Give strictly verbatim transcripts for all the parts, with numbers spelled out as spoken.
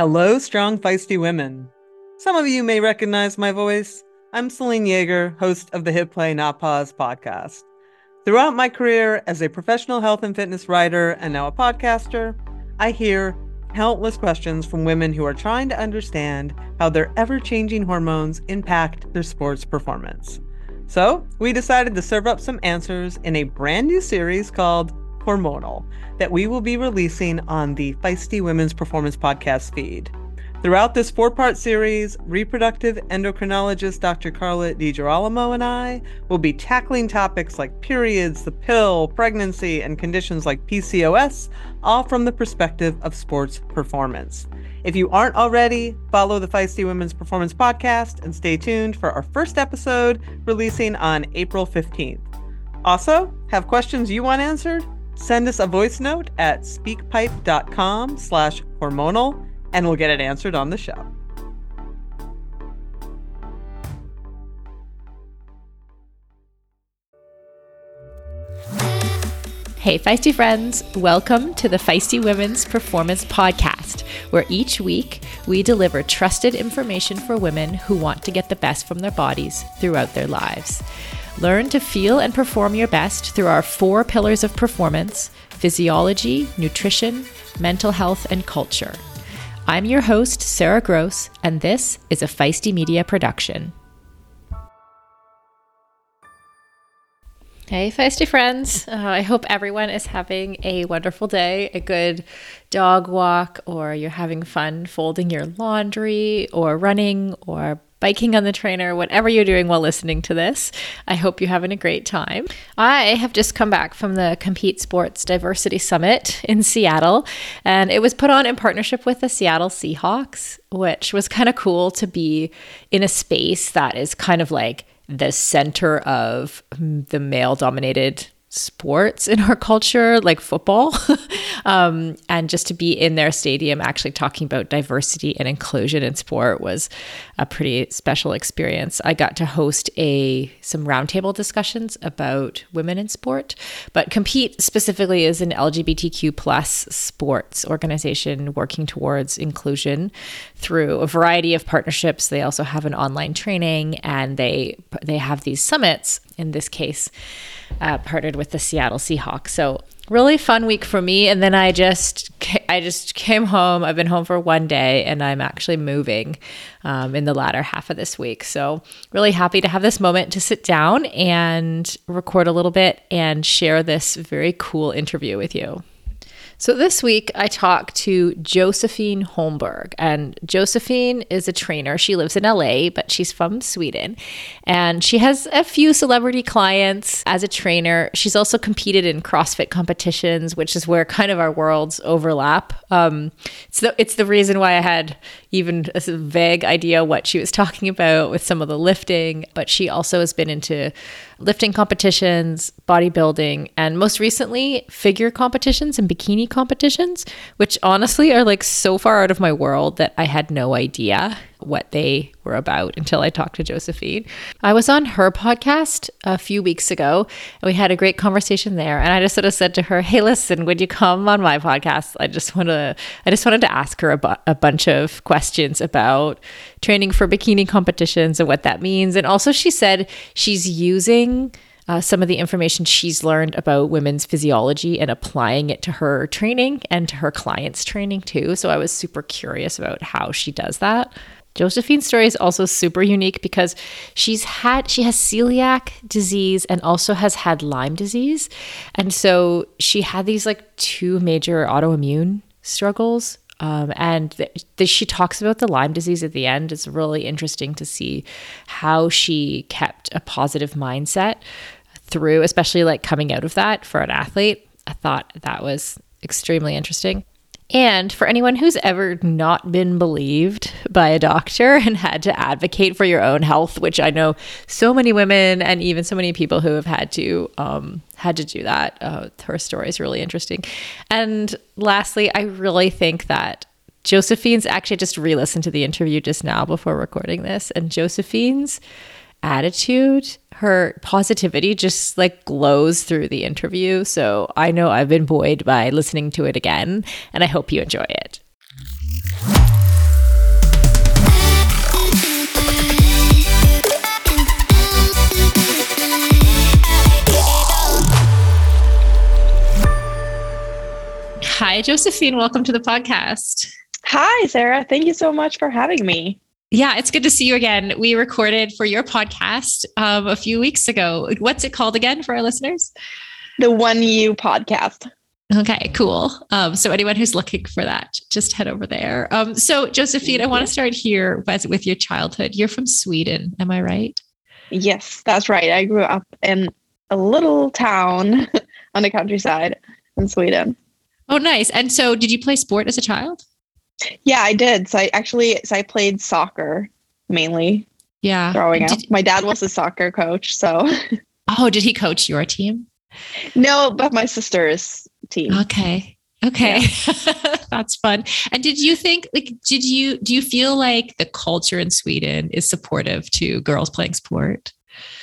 Hello, strong, feisty women. Some of you may recognize my voice. I'm Celine Yeager, host of the Hit Play Not Pause podcast. Throughout my career as a professional health and fitness writer and now a podcaster, I hear countless questions from women who are trying to understand how their ever-changing hormones impact their sports performance. So we decided to serve up some answers in a brand new series called Hormonal that we will be releasing on the Feisty Women's Performance podcast feed. Throughout this four-part series, reproductive endocrinologist Doctor Carla DiGirolamo and I will be tackling topics like periods, the pill, pregnancy, and conditions like P C O S, all from the perspective of sports performance. If you aren't already, follow the Feisty Women's Performance podcast and stay tuned for our first episode releasing on April fifteenth. Also, have questions you want answered? Send us a voice note at speakpipe.com slash hormonal and we'll get it answered on the show. Hey, Feisty friends, welcome to the Feisty Women's Performance podcast, where each week we deliver trusted information for women who want to get the best from their bodies throughout their lives. Learn to feel and perform your best through our four pillars of performance: physiology, nutrition, mental health, and culture. I'm your host, Sarah Gross, and this is a Feisty Media production. Hey, Feisty friends. Uh, I hope everyone is having a wonderful day, a good dog walk, or you're having fun folding your laundry, or running, or biking on the trainer, whatever you're doing while listening to this. I hope you're having a great time. I have just come back from the Compete Sports Diversity Summit in Seattle, and it was put on in partnership with the Seattle Seahawks, which was kind of cool to be in a space that is kind of like the center of the male-dominated sports in our culture, like football, um, and just to be in their stadium actually talking about diversity and inclusion in sport was a pretty special experience. I got to host a some roundtable discussions about women in sport, but Compete specifically is an L G B T Q plus sports organization working towards inclusion through a variety of partnerships. They also have an online training, and they they have these summits. In this case, uh, partnered with the Seattle Seahawks. So really fun week for me. And then I just I just came home. I've been home for one day, and I'm actually moving um, in the latter half of this week. So really happy to have this moment to sit down and record a little bit and share this very cool interview with you. So this week I talked to Josephine Holmberg, and Josephine is a trainer. She lives in L A, but she's from Sweden, and she has a few celebrity clients as a trainer. She's also competed in CrossFit competitions, which is where kind of our worlds overlap. Um, it's the, it's the reason why I had even a vague idea what she was talking about with some of the lifting, but she also has been into lifting competitions, bodybuilding, and most recently figure competitions and bikini competitions, which honestly are like so far out of my world that I had no idea what they were about until I talked to Josephine. I was on her podcast a few weeks ago, and we had a great conversation there. And I just sort of said to her, "Hey, listen, would you come on my podcast? I just want to, I just wanted to ask her a, bu- a bunch of questions about training for bikini competitions and what that means." And also, she said she's using Uh, some of the information she's learned about women's physiology and applying it to her training and to her clients' training too. So I was super curious about how she does that. Josephine's story is also super unique because she's had, she has celiac disease and also has had Lyme disease. And so she had these like two major autoimmune struggles. Um, and th- th- she talks about the Lyme disease at the end. It's really interesting to see how she kept a positive mindset through, especially like coming out of that for an athlete. I thought that was extremely interesting. And for anyone who's ever not been believed by a doctor and had to advocate for your own health, which I know so many women and even so many people who have had to um, had to do that, uh, her story is really interesting. And lastly, I really think that Josephine's actually just re-listened to the interview just now before recording this, and Josephine's attitude, her positivity just like glows through the interview. So I know I've been buoyed by listening to it again, and I hope you enjoy it. Hi, Josephine. Welcome to the podcast. Hi, Sarah. Thank you so much for having me. Yeah, it's good to see you again. We recorded for your podcast um, a few weeks ago. What's it called again for our listeners? The One You podcast. Okay, cool. Um, so anyone who's looking for that, just head over there. Um, so Josephine, I want to start here with your childhood. You're from Sweden, am I right? Yes, that's right. I grew up in a little town on the countryside in Sweden. Oh, nice. And so did you play sport as a child? Yeah, I did. So I actually, so I played soccer mainly. Yeah. Growing did, up. My dad was a soccer coach, so. Oh, did he coach your team? No, but my sister's team. Okay. Okay. Yeah. That's fun. And did you think, like, did you, do you feel like the culture in Sweden is supportive to girls playing sport?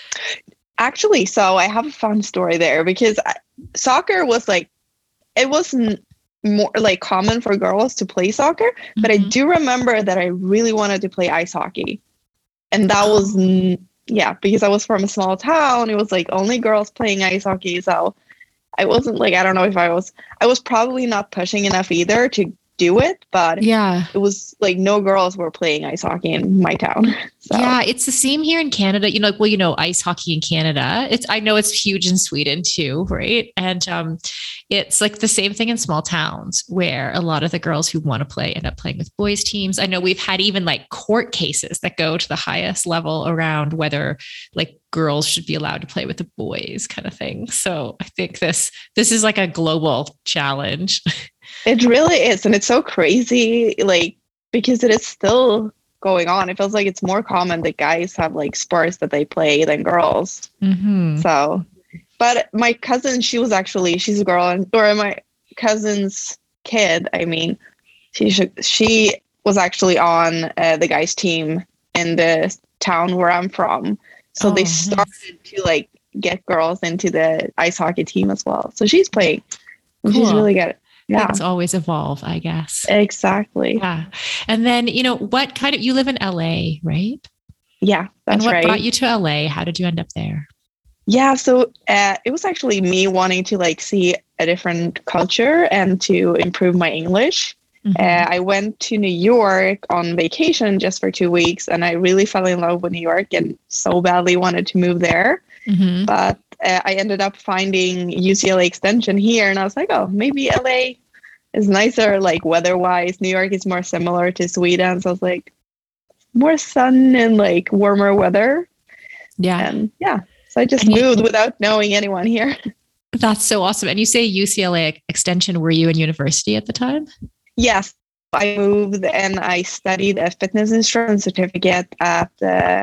Actually, so I have a fun story there because I, soccer was like, it wasn't more like common for girls to play soccer, mm-hmm. but I do remember that I really wanted to play ice hockey. And that was, yeah, because I was from a small town. It was like only girls playing ice hockey. So I wasn't like, I don't know if I was, I was probably not pushing enough either to do it, but yeah, it was like no girls were playing ice hockey in my town. So. Yeah, it's the same here in Canada. You know, like, well, you know, ice hockey in Canada. It's I know it's huge in Sweden too, right? And um, it's like the same thing in small towns where a lot of the girls who want to play end up playing with boys teams. I know we've had even like court cases that go to the highest level around whether like girls should be allowed to play with the boys, kind of thing. So I think this this is like a global challenge. It really is. And it's so crazy, like, because it is still going on. It feels like it's more common that guys have like sports that they play than girls. Mm-hmm. So, but my cousin, she was actually, she's a girl, and or my cousin's kid, I mean, she she was actually on uh, the guys' team in the town where I'm from. So oh, they started nice. to like get girls into the ice hockey team as well. So she's playing. Cool. She's really good. Yeah. Things always evolve, I guess. Exactly. Yeah. And then, you know, what kind of, you live in L A, right? Yeah, that's and what right. brought you to L A? How did you end up there? Yeah, so uh, it was actually me wanting to like see a different culture and to improve my English. Mm-hmm. Uh, I went to New York on vacation just for two weeks and I really fell in love with New York and so badly wanted to move there. Mm-hmm. But uh, I ended up finding U C L A Extension here and I was like, oh, maybe L A is nicer, like weather-wise. New York is more similar to Sweden. So I was like, more sun and like warmer weather. Yeah. And yeah, so I just and moved you- without knowing anyone here. That's so awesome. And you say U C L A Extension, were you in university at the time? Yes, I moved and I studied a fitness instructor certificate at uh,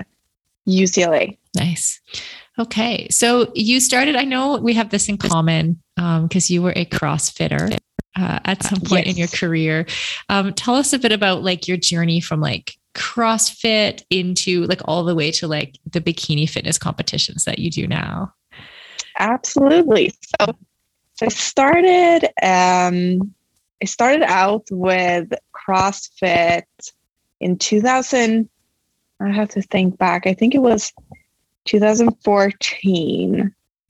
U C L A. Nice. Okay. So you started, I know we have this in common because um, you were a CrossFitter uh, at some point yes. in your career. Um, tell us a bit about like your journey from like CrossFit into like all the way to like the bikini fitness competitions that you do now. Absolutely. So, so I started, um, I started out with CrossFit in two thousand. I have to think back. I think it was two thousand fourteen.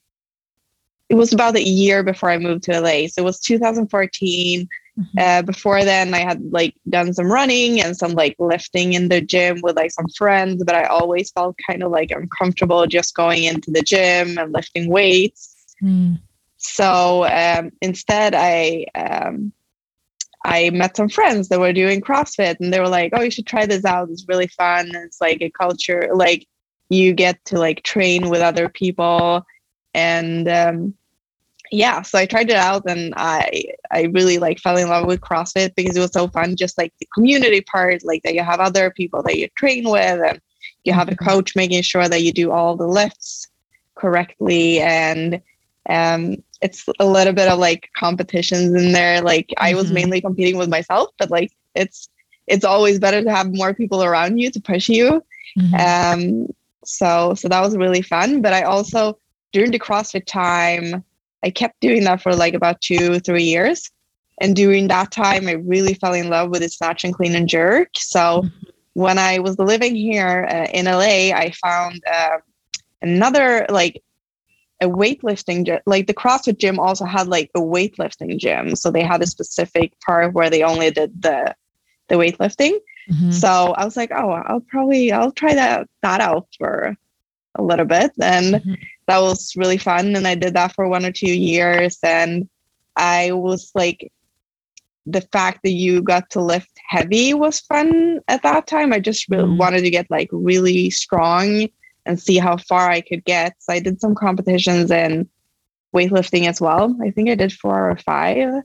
It was about a year before I moved to L A. So it was two thousand fourteen. Mm-hmm. Uh, before then, I had like done some running and some like lifting in the gym with like some friends, but I always felt kind of like uncomfortable just going into the gym and lifting weights. Mm. So um, instead, I um, I met some friends that were doing CrossFit, and they were like, "Oh, you should try this out. It's really fun. It's like a culture, like you get to like train with other people." And um, yeah, so I tried it out and I I really like fell in love with CrossFit because it was so fun. Just like the community part, like that you have other people that you train with and you have a coach making sure that you do all the lifts correctly. And um, it's a little bit of like competitions in there. Like mm-hmm. I was mainly competing with myself, but like it's it's always better to have more people around you to push you. Mm-hmm. Um, so so that was really fun. But I also during the CrossFit time, I kept doing that for like about two, three years. And during that time, I really fell in love with the snatch and clean and jerk. So mm-hmm. when I was living here uh, in L A, I found uh, another like a weightlifting gym. Like the CrossFit gym also had like a weightlifting gym. So they had a specific part where they only did the the weightlifting. Mm-hmm. So I was like, oh, I'll probably I'll try that that out for a little bit. And Mm-hmm. that was really fun. And I did that for one or two years. And I was like, the fact that you got to lift heavy was fun at that time. I just really Mm. wanted to get like really strong and see how far I could get. So I did some competitions in weightlifting as well. I think I did four or five.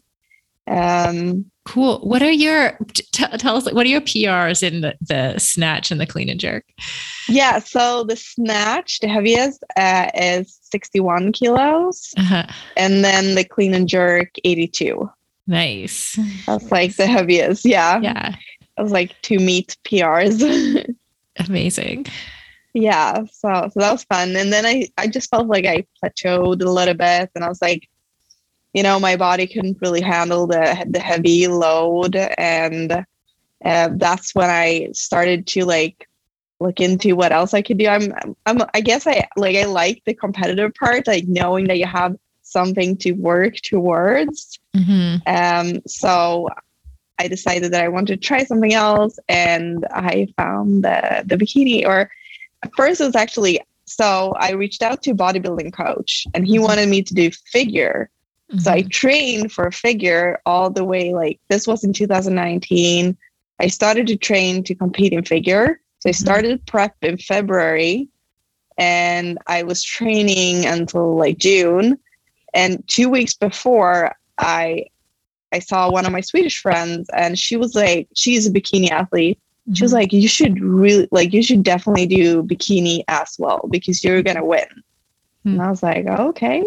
Um, Cool. What are your, t- tell us, what are your P Rs in the, the snatch and the clean and jerk? yeah, so the snatch, the heaviest uh, is sixty-one kilos. Uh-huh. And then the clean and jerk, eighty-two. Nice. That's like the heaviest. Yeah. Yeah. It was like two meet P Rs. Amazing. Yeah. So so that was fun. And then I, I just felt like I plateaued a little bit. And I was like, you know, my body couldn't really handle the the heavy load. And uh, that's when I started to like look into what else I could do. I'm I'm I guess I like I like the competitive part, like knowing that you have something to work towards. Mm-hmm. Um, so I decided that I wanted to try something else, and I found the the bikini. Or at first, it was actually so I reached out to a bodybuilding coach, and he wanted me to do figure. Mm-hmm. So I trained for figure all the way. Like this was in two thousand nineteen. I started to train to compete in figure. So I started prep in February, and I was training until like June. And two weeks before, I I saw one of my Swedish friends, and she was like, she's a bikini athlete. Mm-hmm. She was like, you should really, like, you should definitely do bikini as well because you're going to win. Mm-hmm. And I was like, okay.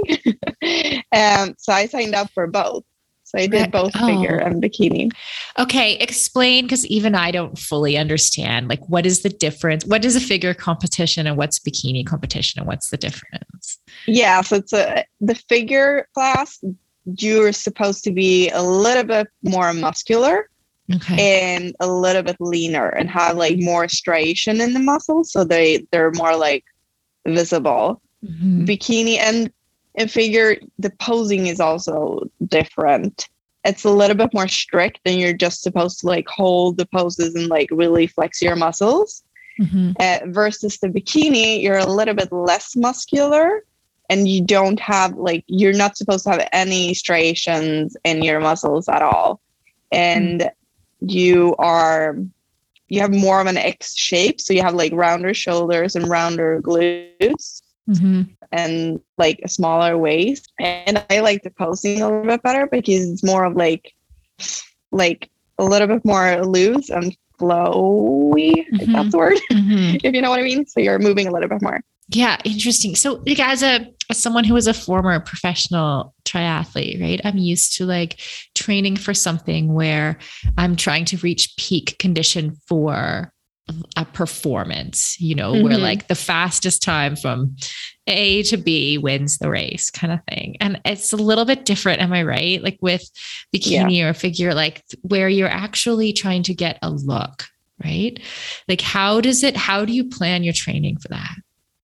um, so I signed up for both. So I did Right. both Oh. figure and bikini. Okay, explain, because even I don't fully understand. Like, what is the difference? What is a figure competition and what's bikini competition and what's the difference? Yeah, so it's a the figure class. You're supposed to be a little bit more muscular Okay. and a little bit leaner and have like more striation in the muscles, so they they're more like visible. Mm-hmm. Bikini and and figure, the posing is also different. It's a little bit more strict, and you're just supposed to like hold the poses and like really flex your muscles. Mm-hmm. Uh, versus the bikini, you're a little bit less muscular, and you don't have like you're not supposed to have any striations in your muscles at all, and mm. you are you have more of an X shape, so you have like rounder shoulders and rounder glutes. Mm-hmm. And like a smaller waist. And I like the posing a little bit better because it's more of like like a little bit more loose and flowy, mm-hmm. if that's the word. Mm-hmm. If you know what I mean. So you're moving a little bit more. Yeah, interesting. So like as a as someone who is a former professional triathlete, right? I'm used to like training for something where I'm trying to reach peak condition for a performance, you know, mm-hmm. where like the fastest time from A to B wins the race kind of thing. And it's a little bit different. Am I right? Like with bikini yeah. or figure, like where you're actually trying to get a look, right? Like how does it, how do you plan your training for that?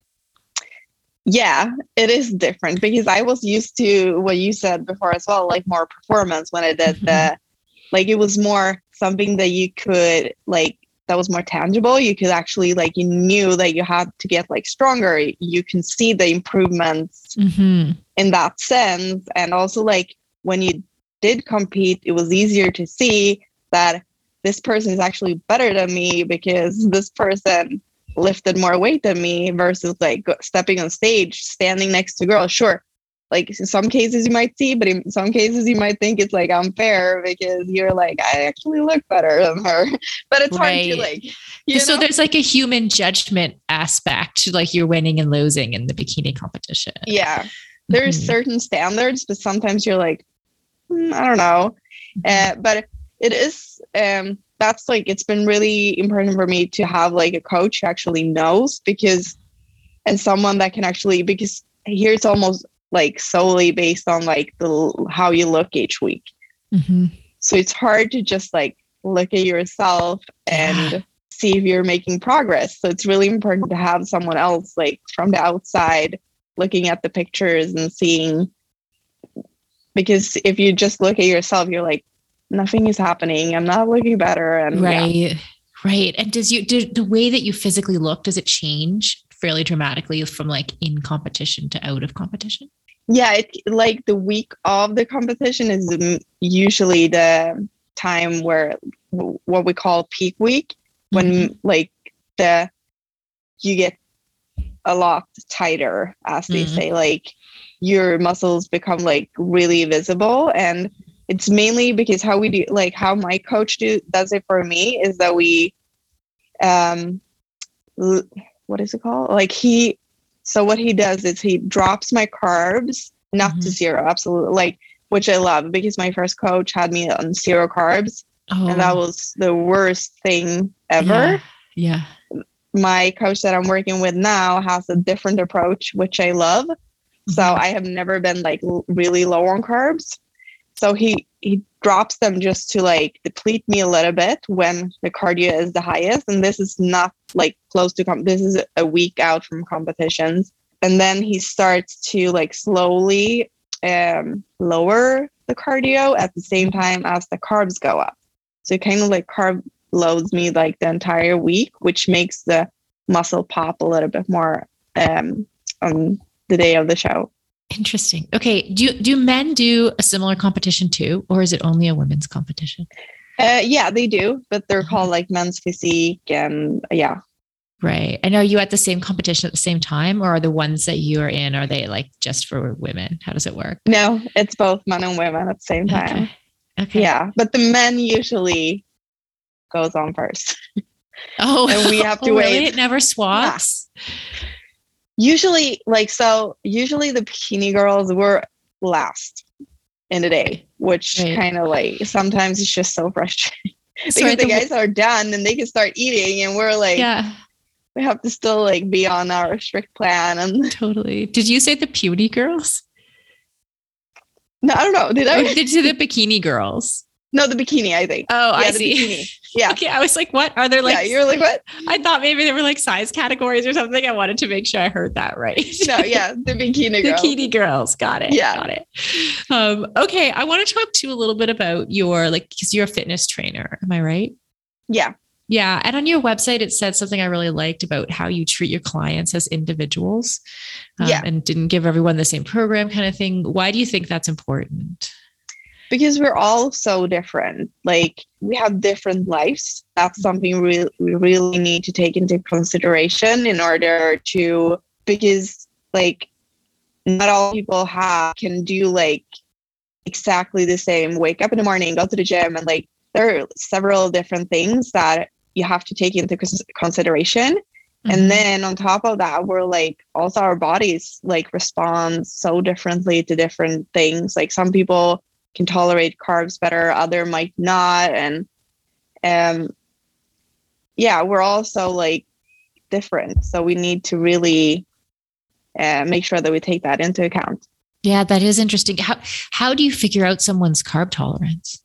Yeah, it is different because I was used to what you said before as well, like more performance when I did mm-hmm. the, like it was more something that you could like, that was more tangible. You could actually like, you knew that you had to get like stronger. You can see the improvements mm-hmm. in that sense. And also like when you did compete, it was easier to see that this person is actually better than me because this person lifted more weight than me versus like stepping on stage, standing next to girls. Sure. Like in some cases you might see, but in some cases you might think it's like unfair because you're like, I actually look better than her. But it's right. hard to like, you so know? There's like a human judgment aspect to like you're winning and losing in the bikini competition. Yeah. There's mm-hmm. certain standards, but sometimes you're like, mm, I don't know. Mm-hmm. Uh, but it is, um, that's like, it's been really important for me to have like a coach who actually knows because, and someone that can actually, because here it's almost like solely based on like the how you look each week. Mm-hmm. So it's hard to just like look at yourself and yeah. see if you're making progress. So it's really important to have someone else like from the outside looking at the pictures and seeing, because if you just look at yourself, you're like, nothing is happening. I'm not looking better. And right. Yeah. Right. And does you, did the way that you physically look, does it change fairly dramatically from like in competition to out of competition? Yeah. It, like the week of the competition is usually the time where what we call peak week, when mm-hmm. like the, you get a lot tighter, as they mm-hmm. say, like your muscles become like really visible. And it's mainly because how we do, like how my coach do does it for me is that we, um, what is it called? Like he, so what he does is he drops my carbs, not mm-hmm. to zero, absolutely. Like, which I love because my first coach had me on zero carbs oh. and that was the worst thing ever. Yeah. yeah. My coach that I'm working with now has a different approach, which I love. Mm-hmm. So I have never been like really low on carbs. So he, he drops them just to like deplete me a little bit when the cardio is the highest. And this is not like close to, com- this is a week out from competitions. And then he starts to like slowly um, lower the cardio at the same time as the carbs go up. So it kind of like carb loads me like the entire week, which makes the muscle pop a little bit more um, on the day of the show. Interesting. Okay. Do do men do a similar competition too, or is it only a women's competition? Uh, yeah, they do, but they're called like men's physique and yeah. Right. And are you at the same competition at the same time, or are the ones that you are in, are they like just for women? How does it work? No, it's both men and women at the same time. Okay. okay. Yeah. But the men usually goes on first. Oh, and we have to oh, wait. Really? It never swaps? Yeah. Usually, like, so usually the bikini girls were last in the day, which right. kind of like sometimes it's just so frustrating because Sorry, the, the guys are done and they can start eating and we're like, yeah, we have to still like be on our strict plan. And totally. Did you say the puny girls? No, I don't know. Did I? Or did you say the bikini girls? No, the bikini, I think. Oh, yeah, I the see. Bikini. Yeah. Okay, I was like, what? Are there like... Yeah, you're like, what? I thought maybe there were like size categories or something. I wanted to make sure I heard that right. No, yeah, the bikini girls. Bikini girls. Got it. Yeah. Got it. Um, okay, I want to talk to you a little bit about your, like, because you're a fitness trainer. Am I right? Yeah. Yeah. And on your website, it said something I really liked about how you treat your clients as individuals um, yeah. and didn't give everyone the same program kind of thing. Why do you think that's important? Because we're all so different. Like we have different lives. That's something we, we really need to take into consideration in order to, because like not all people have can do like exactly the same, wake up in the morning, go to the gym. And like, there are several different things that you have to take into consideration. Mm-hmm. And then on top of that, we're like, also our bodies like respond so differently to different things. Like some people can tolerate carbs better, other might not. And um yeah, we're also like different. So we need to really uh, make sure that we take that into account. Yeah, that is interesting. How how do you figure out someone's carb tolerance?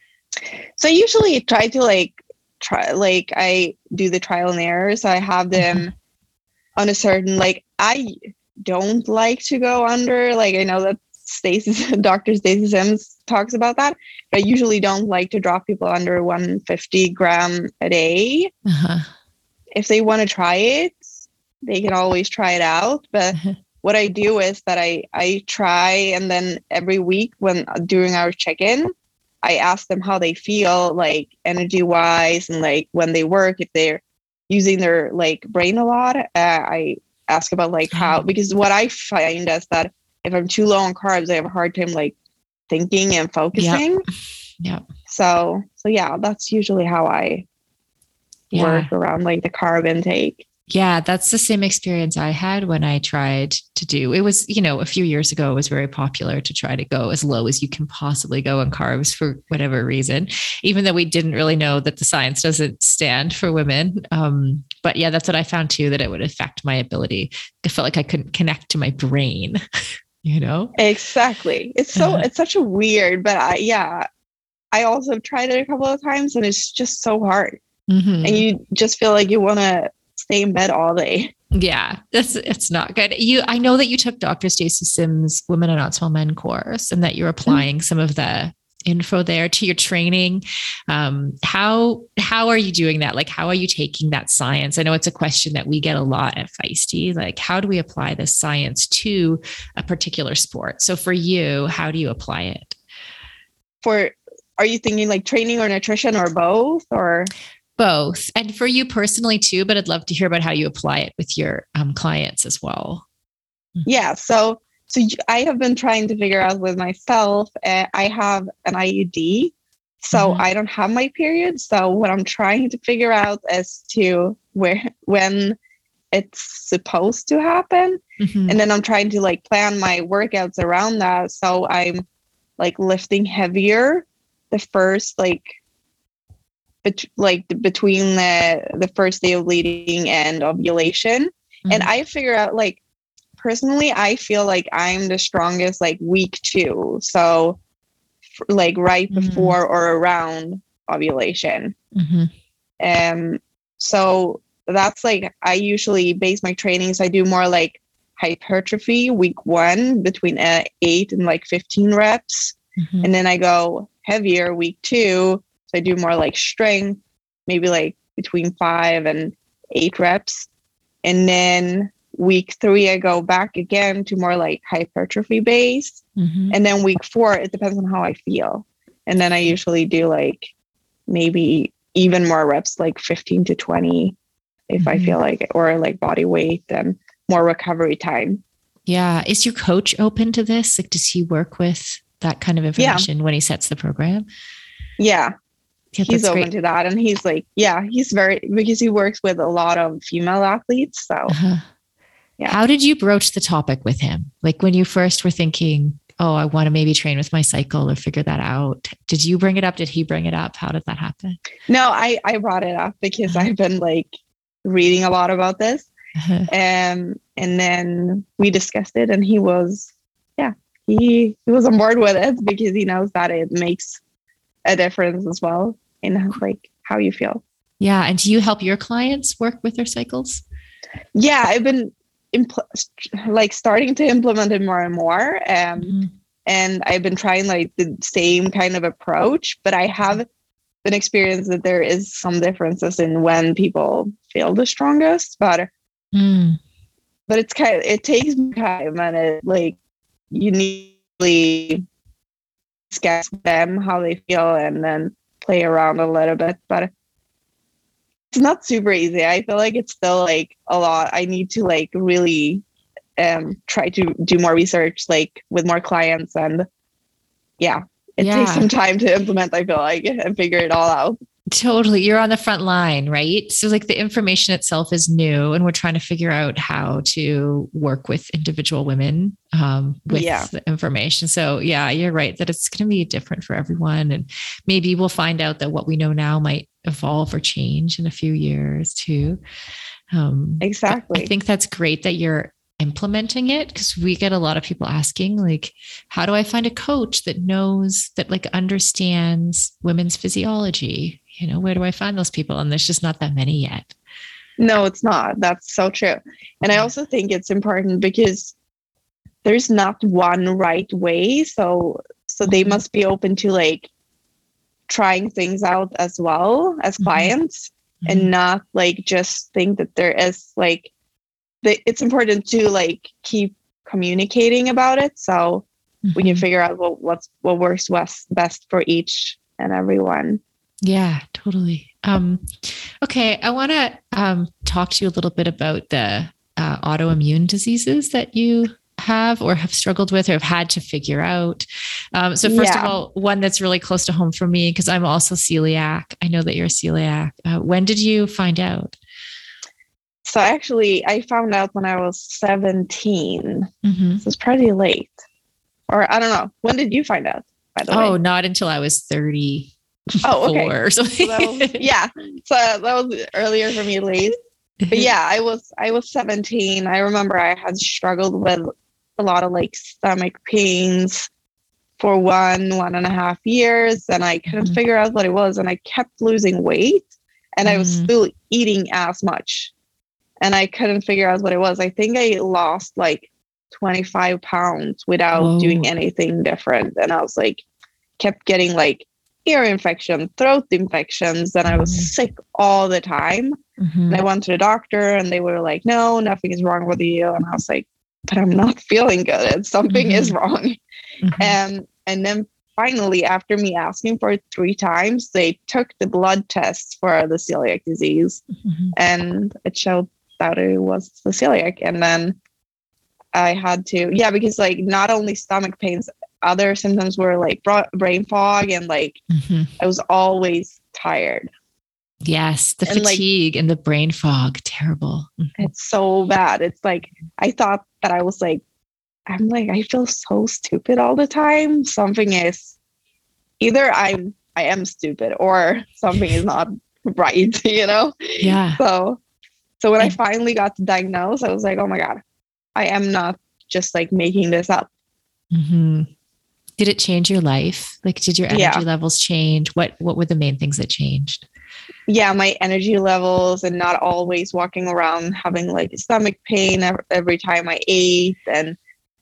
So I usually try to like try like I do the trial and error. So I have them mm-hmm. on a certain, like I don't like to go under, like I know that Stacy, Doctor Stacy Sims talks about that, but I usually don't like to drop people under one hundred fifty gram a day. Uh-huh. If they want to try it, they can always try it out. But uh-huh. what I do is that I, I try, and then every week when during our check-in, I ask them how they feel, like energy wise, and like when they work, if they're using their like brain a lot. Uh, I ask about like how, because what I find is that if I'm too low on carbs, I have a hard time like thinking and focusing. Yep. yep. So, so yeah, that's usually how I yeah. work around like the carb intake. Yeah, that's the same experience I had when I tried to do, it was, you know, a few years ago, it was very popular to try to go as low as you can possibly go on carbs for whatever reason, even though we didn't really know that the science doesn't stand for women. Um, but yeah, that's what I found too, that it would affect my ability. I felt like I couldn't connect to my brain, you know? Exactly. It's so, uh, it's such a weird, but I, yeah, I also tried it a couple of times and it's just so hard. Mm-hmm. And you just feel like you want to stay in bed all day. Yeah, that's it's not good. You, I know that you took Doctor Stacy Sims' Women Are Not Small Men course, and that you're applying mm-hmm. some of the info there to your training. Um, how how are you doing that? Like, how are you taking that science? I know it's a question that we get a lot at Feisty. Like, how do we apply this science to a particular sport? So for you, how do you apply it? For are you thinking like training or nutrition or both or? Both. And for you personally too, but I'd love to hear about how you apply it with your um, clients as well. Yeah. So, so I have been trying to figure out with myself, uh, I have an I U D, so mm-hmm. I don't have my period. So what I'm trying to figure out is to where, when it's supposed to happen. Mm-hmm. And then I'm trying to like plan my workouts around that. So I'm like lifting heavier the first, like, Bet- like between the the first day of bleeding and ovulation. Mm-hmm. And I figure out like personally I feel like I'm the strongest like week two, so f- like right mm-hmm. before or around ovulation. Mm-hmm. Um so that's like I usually base my trainings. I do more like hypertrophy week one between uh, eight and like fifteen reps, mm-hmm. and then I go heavier week two. So I do more like strength, maybe like between five and eight reps. And then week three, I go back again to more like hypertrophy based. Mm-hmm. And then week four, it depends on how I feel. And then I usually do like maybe even more reps, like fifteen to twenty, if mm-hmm. I feel like it, or like body weight and more recovery time. Yeah. Is your coach open to this? Like, does he work with that kind of information yeah. when he sets the program? Yeah. Yeah, he's open great. to that. And he's like, yeah, he's very, because he works with a lot of female athletes. So, uh-huh. yeah. How did you broach the topic with him? Like when you first were thinking, oh, I want to maybe train with my cycle or figure that out. Did you bring it up? Did he bring it up? How did that happen? No, I, I brought it up because uh-huh. I've been like reading a lot about this. Uh-huh. Um, and then we discussed it and he was, yeah, he, he was on board with it because he knows that it makes a difference as well in like how you feel. Yeah. And do you help your clients work with their cycles? Yeah, I've been impl- like starting to implement it more and more. Um, mm-hmm. And I've been trying like the same kind of approach, but I have been experienced that there is some differences in when people feel the strongest, but, mm. but it's kind of, it takes time and it like, you need to guess them how they feel and then play around a little bit, but it's not super easy. I feel like it's still like a lot. I need to like really um try to do more research like with more clients, and yeah, it yeah. takes some time to implement, I feel like, and figure it all out. Totally. You're on the front line, right? So like the information itself is new and we're trying to figure out how to work with individual women um, with yeah. the information. So yeah, you're right that it's going to be different for everyone. And maybe we'll find out that what we know now might evolve or change in a few years too. Um, exactly. I think that's great that you're implementing it, because we get a lot of people asking like, how do I find a coach that knows, that like understands women's physiology? You know, where do I find those people? And there's just not that many yet. No, it's not. That's so true. And I also think it's important because there's not one right way. So, so they must be open to like trying things out as well as clients, mm-hmm. and not like just think that there is like, the, it's important to like keep communicating about it. So mm-hmm. we can figure out what, what's, what works best, best for each and everyone. Yeah, totally. Um, okay. I want to um, talk to you a little bit about the uh, autoimmune diseases that you have or have struggled with or have had to figure out. Um, so first yeah. of all, one that's really close to home for me, because I'm also celiac. I know that you're celiac. Uh, when did you find out? So actually, I found out when I was seventeen. Mm-hmm. So it's pretty late. Or I don't know. When did you find out, by the oh, way? Oh, not until I was thirty. Oh, okay. Or something. So that was, yeah. So that was earlier for me, at least. But yeah, I was I was seventeen. I remember I had struggled with a lot of like stomach pains for one, one and a half years. And I couldn't mm-hmm. figure out what it was. And I kept losing weight and mm-hmm. I was still eating as much. and I couldn't figure out what it was. I think I lost like twenty-five pounds without Whoa. doing anything different. And I was like, kept getting like ear infection, throat infections, and I was Mhm. sick all the time. Mhm. And I went to the doctor and they were like, no, nothing is wrong with you. And I was like, but I'm not feeling good. Something is wrong. Mhm. And and then finally, after me asking for it three times, they took the blood test for the celiac disease, Mhm. and it showed that it was the celiac. And then I had to, yeah, because like not only stomach pains, other symptoms were like bra- brain fog, and like Mhm. I was always tired. Yes, the And, like- fatigue and the brain fog, terrible. Mhm. It's so bad. It's like I thought that I was like, I'm like, I feel so stupid all the time. Something is either I'm I am stupid or something is not right, you know? Yeah. So so when I And- finally got diagnosed, I was like, oh my God, I am not just like making this up. Mhm. Did it change your life? Like, did your energy Yeah. levels change? What What were the main things that changed? Yeah, my energy levels, and not always walking around having like stomach pain ev- every time I ate, and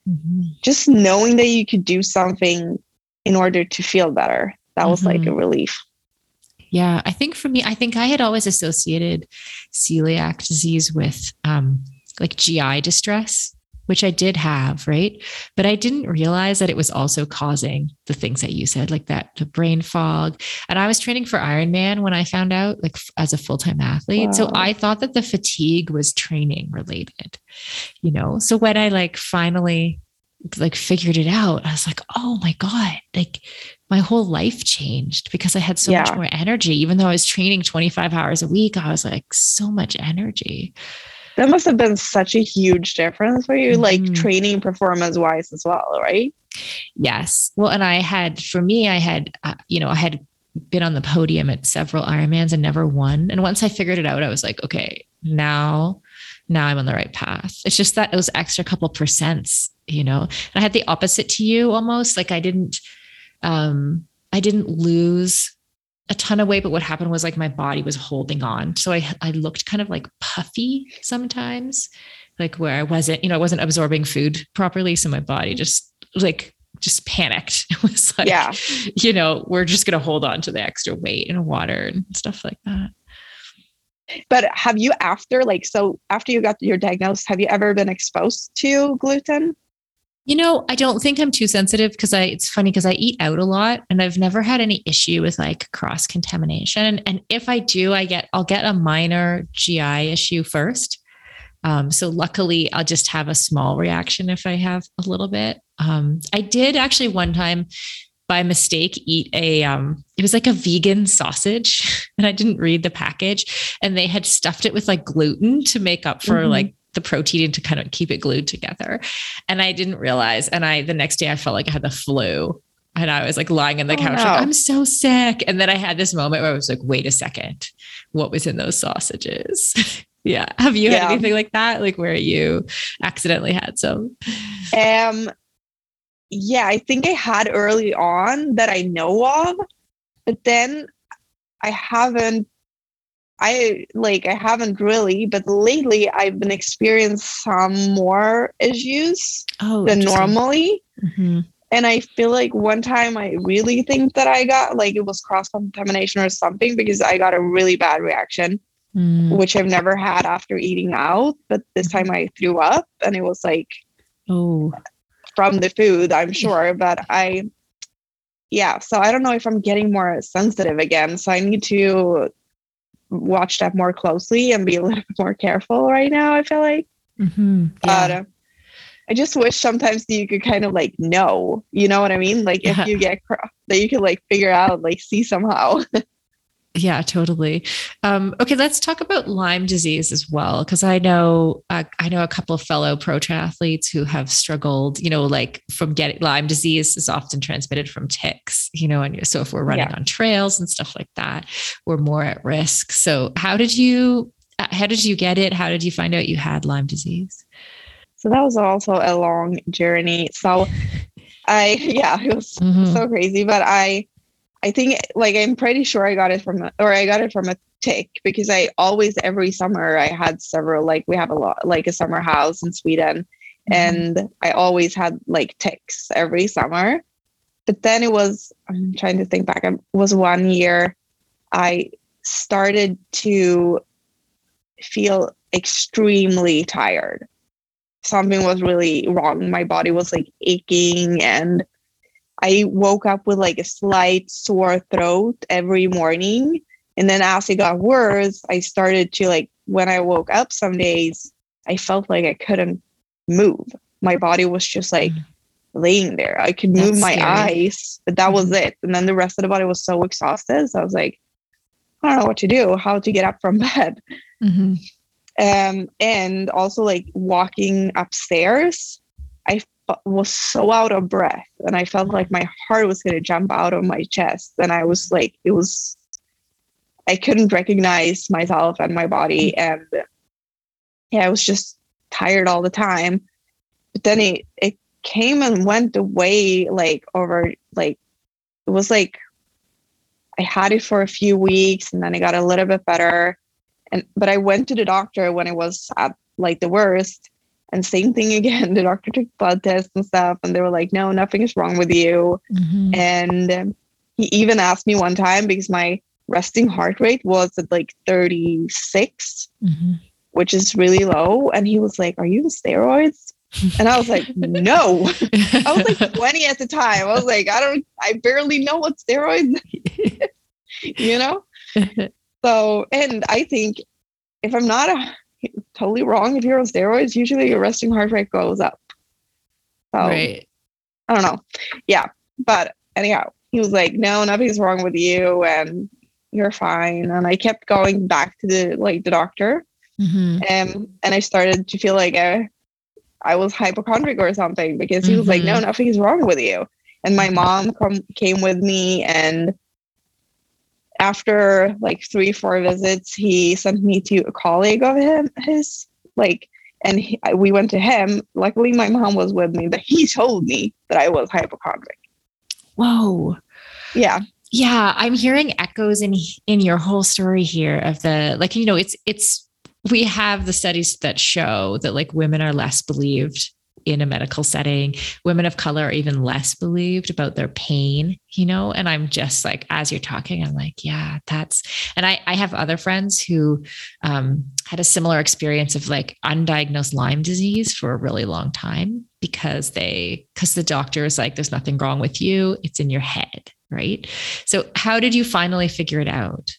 just knowing that you could do something in order to feel better. That was like a Mhm. relief. Yeah, I think for me, I think I had always associated celiac disease with um, like G I distress, which I did have, right? But I didn't realize that it was also causing the things that you said, like that, the brain fog. And I was training for Ironman when I found out, like f- as a full-time athlete. So Wow. I thought that the fatigue was training related, you know? So when I like finally like figured it out, I was like, oh my God, like my whole life changed because I had so much Yeah. more energy. Even though I was training twenty-five hours a week, I was like so much energy. That must have been such a huge difference for you, like Mhm. training performance wise as well, right? Yes. Well, and I had, for me, I had, uh, you know, I had been on the podium at several Ironmans and never won. And once I figured it out, I was like, okay, now, now I'm on the right path. It's just that those extra couple percents, you know, and I had the opposite to you almost. Like I didn't, um, I didn't lose a ton of weight, but what happened was like my body was holding on. So I, I looked kind of like puffy sometimes, like where I wasn't, you know, I wasn't absorbing food properly. So my body just like, just panicked. It was like, Yeah. you know, we're just going to hold on to the extra weight and water and stuff like that. But have you after like, so after you got your diagnosis, have you ever been exposed to gluten? You know, I don't think I'm too sensitive because I, it's funny because I eat out a lot and I've never had any issue with like cross contamination. And if I do, I get, I'll get a minor G I issue first. Um, so luckily I'll just have a small reaction if I have a little bit. Um, I did actually one time by mistake eat a, um, it was like a vegan sausage and I didn't read the package and they had stuffed it with like gluten to make up for Mhm. like the protein to kind of keep it glued together. And I didn't realize. And I, the next day I felt like I had the flu and I was like lying on the Oh, couch, no. like, I'm so sick. And then I had this moment where I was like, wait a second, what was in those sausages? Yeah. Have you Yeah. had anything like that? Like where you accidentally had some? Um, yeah, I think I had early on that I know of, but then I haven't, I like, I haven't really, but lately I've been experiencing some more issues Oh, than interesting. normally. Mhm. And I feel like one time I really think that I got like it was cross contamination or something because I got a really bad reaction, Mm. which I've never had after eating out. But this time I threw up and it was like Oh, from the food, I'm sure. But I, yeah, so I don't know if I'm getting more sensitive again. So I need to watch that more closely and be a little bit more careful right now, I feel like. mhm. But Yeah. uh, I just wish sometimes that you could kind of like know, you know what I mean? Like Yeah. if you get cro- that you could like figure out, like see somehow. Yeah, totally. Um, okay, let's talk about Lyme disease as well, because I know uh, I know a couple of fellow pro triathletes who have struggled. You know, like from getting Lyme disease is often transmitted from ticks. You know, and so if we're running Yeah. on trails and stuff like that, we're more at risk. So, how did you uh, how did you get it? How did you find out you had Lyme disease? So that was also a long journey. So I, yeah, it was Mhm. so crazy, but I, I think like I'm pretty sure I got it from, a- or I got it from a tick because I always, every summer, I had several, like we have a lot, like a summer house in Sweden. Mm-hmm. And I always had like ticks every summer. But then it was, I'm trying to think back, it was one year I started to feel extremely tired. Something was really wrong. My body was like aching, and I woke up with like a slight sore throat every morning. And then as it got worse, I started to like, when I woke up some days, I felt like I couldn't move. My body was just like laying there. I could move That's my scary. eyes, but that was it. And then the rest of the body was so exhausted. So I was like, I don't know what to do, how to get up from bed. Mm-hmm. Um, and also like walking upstairs, I f- was so out of breath, and I felt like my heart was going to jump out of my chest. And I was like, it was, I couldn't recognize myself and my body. And yeah, I was just tired all the time. But then it, it came and went away like over, like, it was like, I had it for a few weeks and then it got a little bit better. And, but I went to the doctor when it was at like the worst, and same thing again. The doctor took blood tests and stuff, and they were like, no, nothing is wrong with you. Mm-hmm. And um, he even asked me one time, because my resting heart rate was at like thirty-six, mm-hmm. which is really low. And he was like, are you on steroids? And I was like, no. I was like twenty at the time. I was like, I don't, I barely know what steroids, you know? So, and I think if I'm not a, totally wrong, if you're on steroids, usually your resting heart rate goes up. So, right. I don't know. Yeah. But anyhow, he was like, no, nothing's wrong with you and you're fine. And I kept going back to the, like the doctor. Mm-hmm. Um, and I started to feel like I, I was hypochondriac or something, because he mm-hmm. was like, no, nothing is wrong with you. And my mom come, came with me, and after like three, four visits, he sent me to a colleague of him, his, like, and he, we went to him. Luckily, my mom was with me, but he told me that I was hypochondriac. Whoa. Yeah. Yeah. I'm hearing echoes in, in your whole story here of the, like, you know, it's, it's, we have the studies that show that like women are less believed in a medical setting. Women of color are even less believed about their pain, you know? And I'm just like, as you're talking, I'm like, yeah, that's, and I, I have other friends who um, had a similar experience of like undiagnosed Lyme disease for a really long time, because they, because the doctor is like, there's nothing wrong with you. It's in your head. Right. So how did you finally figure it out?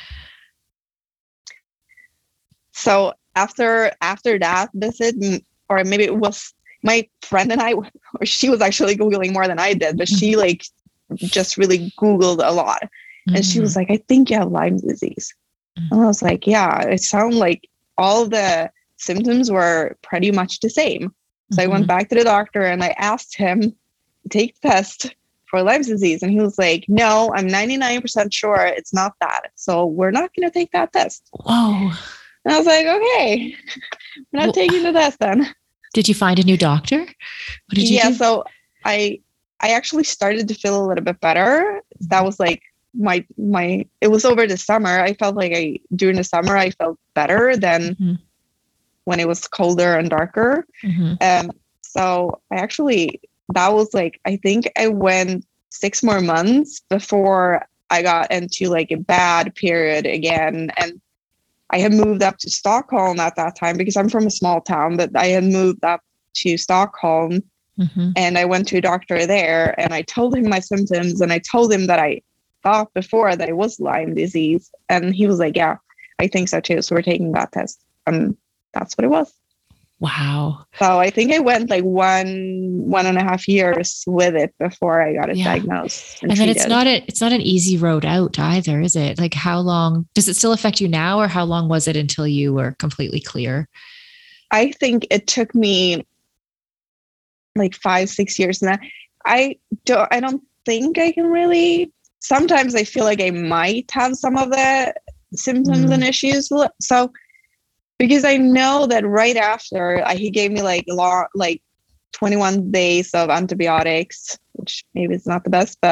So after, after that visit, or maybe it was my friend and I, or she was actually Googling more than I did, but she like just really Googled a lot. Mm-hmm. And she was like, I think you have Lyme disease. Mm-hmm. And I was like, yeah, it sounded like all the symptoms were pretty much the same. So mm-hmm. I went back to the doctor and I asked him to take the test for Lyme disease. And he was like, no, I'm ninety-nine percent sure it's not that. So we're not going to take that test. Whoa. And I was like, okay, we're not well, taking the test then. Did you find a new doctor? What did you yeah, do? so I I actually started to feel a little bit better. That was like my my it was over the summer. I felt like I during the summer I felt better than mm-hmm. when it was colder and darker. Mm-hmm. Um so I actually that was like I think I went six more months before I got into like a bad period again. And I had moved up to Stockholm at that time, because I'm from a small town, but I had moved up to Stockholm mm-hmm. and I went to a doctor there, and I told him my symptoms, and I told him that I thought before that it was Lyme disease. And he was like, yeah, I think so too. So we're taking that test. And that's what it was. Wow. So I think I went like one, one and a half years with it before I got it yeah. diagnosed. And, and then it's not a, it's not an easy road out either, is it? Like how long, does it still affect you now, or how long was it until you were completely clear? I think it took me like five, six years. And I don't, I don't think I can really, sometimes I feel like I might have some of the symptoms mm. and issues. So because I know that right after I, he gave me like a lot, like twenty-one days of antibiotics, which maybe it's not the best, but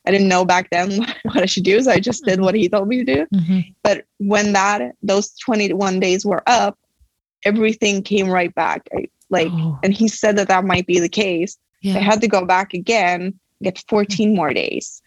I didn't know back then what I should do. So I just did what he told me to do. Mm-hmm. But when that, those twenty-one days were up, everything came right back. I, like, Oh. and he said that that might be the case. Yeah. I had to go back again, get fourteen more days.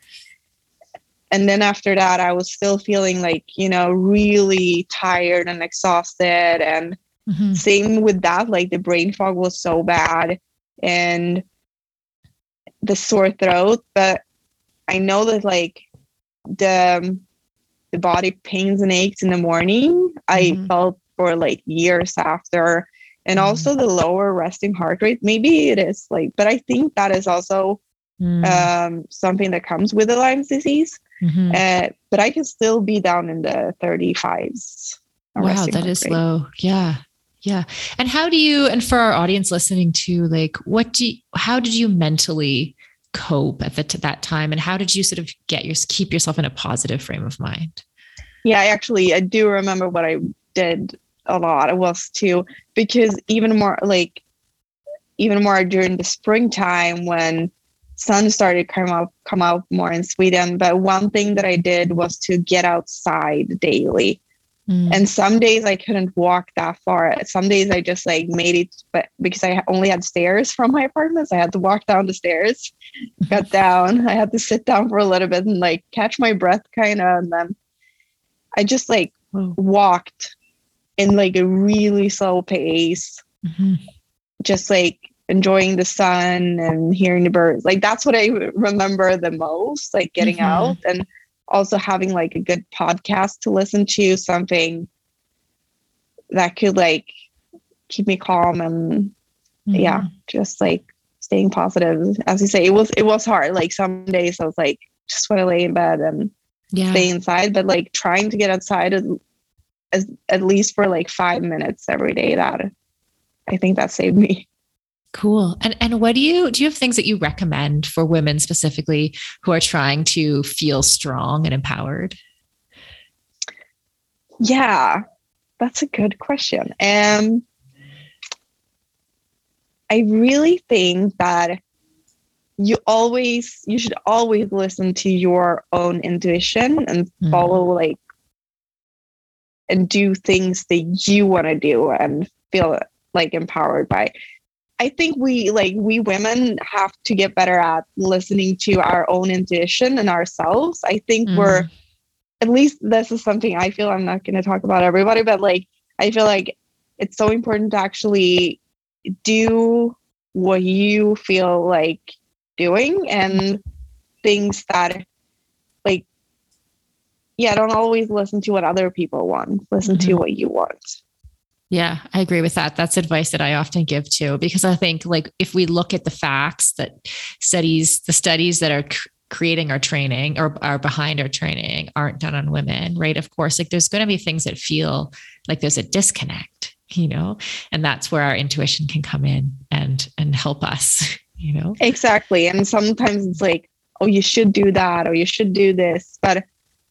And then after that, I was still feeling like, you know, really tired and exhausted. And Mm-hmm. same with that, like the brain fog was so bad and the sore throat. But I know that like the, the body pains and aches in the morning, I Mm-hmm. felt for like years after. And Mhm. also the lower resting heart rate, maybe it is like, but I think that is also Mm. um, something that comes with the Lyme's disease. Mhm. Uh, but I can still be down in the thirty-fives. on Wow, resting that heart is rate. low. Yeah. Yeah. And how do you, and for our audience listening to, like, what do you, how did you mentally cope at the, t- that time? And how did you sort of get your, keep yourself in a positive frame of mind? Yeah, I actually, I do remember what I did a lot. It was too, because even more like, even more during the springtime when sun started come out, come out more in Sweden. But one thing that I did was to get outside daily. Mm. And some days I couldn't walk that far. Some days I just like made it, but because I only had stairs from my apartment, so I had to walk down the stairs, got down. I had to sit down for a little bit and like catch my breath kind of. And then I just like Whoa. walked in like a really slow pace, Mm-hmm. just like enjoying the sun and hearing the birds. Like that's what I remember the most, like getting Mhm. out and also having like a good podcast to listen to, something that could like keep me calm and Mm-hmm. yeah, just like staying positive. As you say, it was, it was hard. Like some days I was like, just want to lay in bed and Yeah. stay inside, but like trying to get outside as, as at least for like five minutes every day, that I think that saved me. Cool. And and what do you do you have things that you recommend for women specifically who are trying to feel strong and empowered? Yeah, that's a good question. Um, I really think that you always, you should always listen to your own intuition and Mhm. follow like, and do things that you want to do and feel like empowered by. I think we like we women have to get better at listening to our own intuition and ourselves. I think Mm. we're, at least this is something I feel, I'm not going to talk about everybody, but like I feel like it's so important to actually do what you feel like doing, and things that like, yeah, don't always listen to what other people want. Listen to Mhm. what you want. Yeah, I agree with that. That's advice that I often give too, because I think like if we look at the facts that studies, the studies that are cr- creating our training or are behind our training aren't done on women, right? Of course, like there's going to be things that feel like there's a disconnect, you know, and that's where our intuition can come in and and help us, you know. Exactly. And sometimes it's like, oh, you should do that, or you should do this. But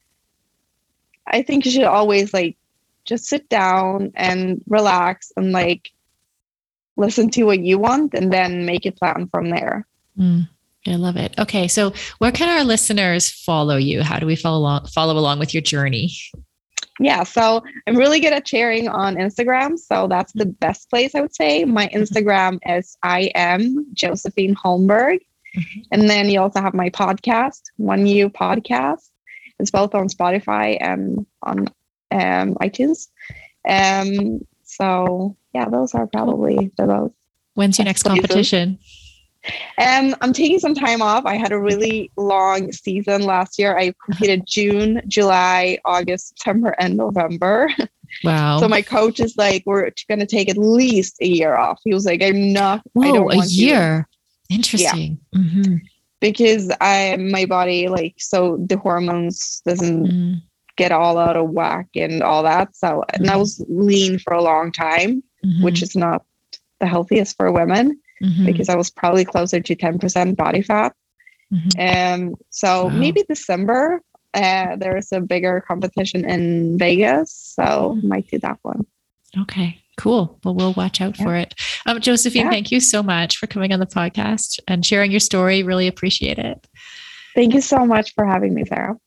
I think you should always like just sit down and relax and like listen to what you want and then make a plan from there. Mm, I love it. Okay, so where can our listeners follow you? How do we follow along, follow along with your journey? Yeah, so I'm really good at sharing on Instagram. So that's the best place, I would say. My Instagram is I am Josephine Holmberg. Mhm. And then you also have my podcast, One You Podcast. It's both on Spotify and on um, iTunes. Um, so yeah, those are probably the most. When's your next Places. competition? Um, I'm taking some time off. I had a really long season last year. I competed June, July, August, September, and November. Wow. So my coach is like, we're going to take at least a year off. He was like, I'm not, I Whoa, don't a want you. year. Interesting. Mhm. Because I, my body, like, so the hormones doesn't Mm, get all out of whack and all that. So, and I Mhm. was lean for a long time, mhm, which is not the healthiest for women, mhm, because I was probably closer to ten percent body fat. mhm. Um, so Wow. maybe December, uh, there's a bigger competition in Vegas. So might do that one. Okay, cool. Well, we'll watch out Yeah. for it. Um, Josephine, Yeah. thank you so much for coming on the podcast and sharing your story. Really appreciate it. Thank you so much for having me, Sarah.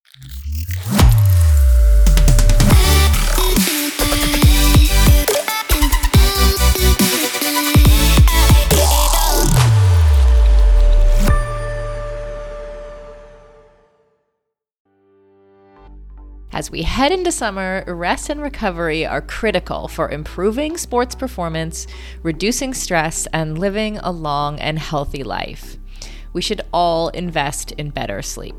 As we head into summer, rest and recovery are critical for improving sports performance, reducing stress, and living a long and healthy life. We should all invest in better sleep.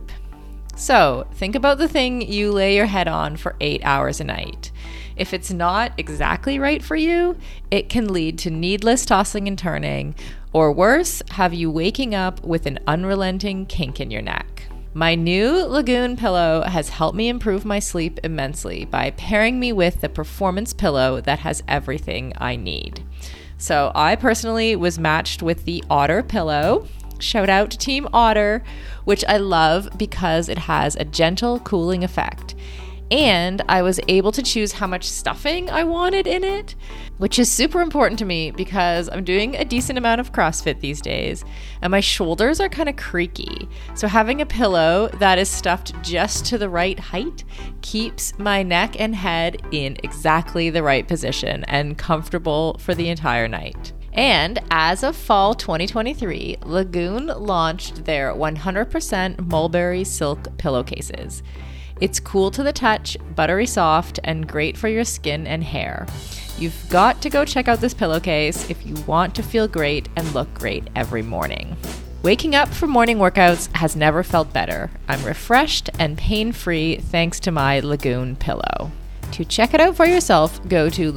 So, think about the thing you lay your head on for eight hours a night. If it's not exactly right for you, it can lead to needless tossing and turning, or worse, have you waking up with an unrelenting kink in your neck. My new Lagoon pillow has helped me improve my sleep immensely by pairing me with the performance pillow that has everything I need. So I personally was matched with the Otter pillow. Shout out to Team Otter, which I love because it has a gentle cooling effect. And I was able to choose how much stuffing I wanted in it, which is super important to me because I'm doing a decent amount of CrossFit these days and my shoulders are kind of creaky. So having a pillow that is stuffed just to the right height keeps my neck and head in exactly the right position and comfortable for the entire night. And as of fall twenty twenty-three, Lagoon launched their one hundred percent mulberry silk pillowcases. It's cool to the touch, buttery soft, and great for your skin and hair. You've got to go check out this pillowcase if you want to feel great and look great every morning. Waking up for morning workouts has never felt better. I'm refreshed and pain-free thanks to my Lagoon pillow. To check it out for yourself, go to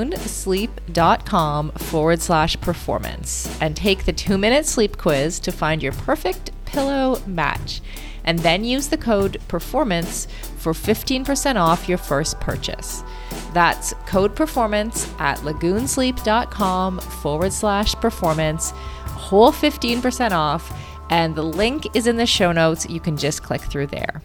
lagoonsleep.com forward slash performance and take the two-minute sleep quiz to find your perfect pillow match. And then use the code PERFORMANCE for fifteen percent off your first purchase. That's code PERFORMANCE at lagoonsleep.com forward slash performance, whole fifteen percent off, and the link is in the show notes. You can just click through there.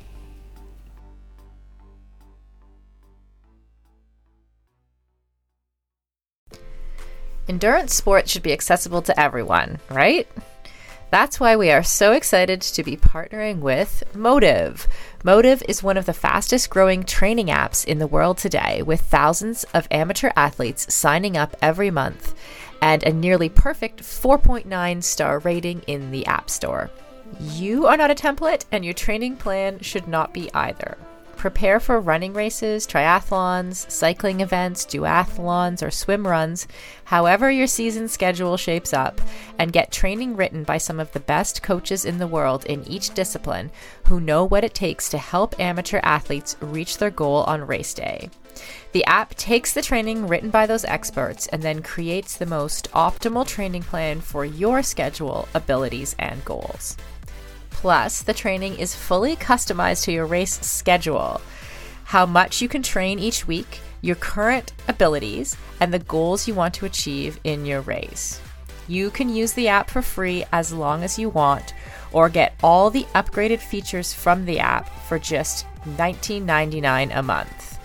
Endurance sports should be accessible to everyone, right? That's why we are so excited to be partnering with Motive. Motive is one of the fastest growing training apps in the world today, with thousands of amateur athletes signing up every month and a nearly perfect four point nine star rating in the App Store. You are not a template, and your training plan should not be either. Prepare for running races, triathlons, cycling events, duathlons, or swim runs, however your season schedule shapes up, and get training written by some of the best coaches in the world in each discipline who know what it takes to help amateur athletes reach their goal on race day. The app takes the training written by those experts and then creates the most optimal training plan for your schedule, abilities, and goals. Plus, the training is fully customized to your race schedule, how much you can train each week, your current abilities, and the goals you want to achieve in your race. You can use the app for free as long as you want, or get all the upgraded features from the app for just nineteen ninety-nine a month.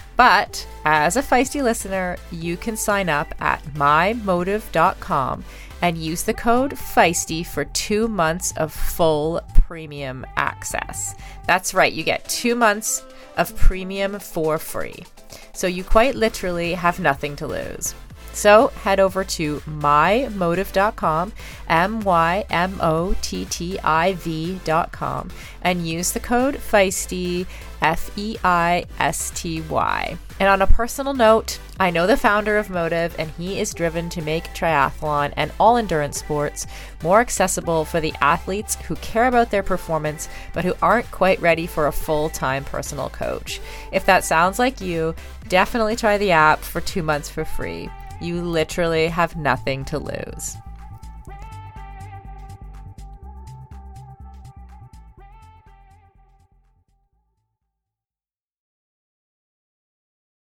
But as a Feisty listener, you can sign up at my motive dot com and use the code Feisty for two months of full premium access. That's right, you get two months of premium for free. So you quite literally have nothing to lose. So head over to my motive dot com, M Y M O T T I V dot com, and use the code Feisty, F E I S T Y. And on a personal note, I know the founder of Motive, and he is driven to make triathlon and all endurance sports more accessible for the athletes who care about their performance, but who aren't quite ready for a full-time personal coach. If that sounds like you, definitely try the app for two months for free. You literally have nothing to lose.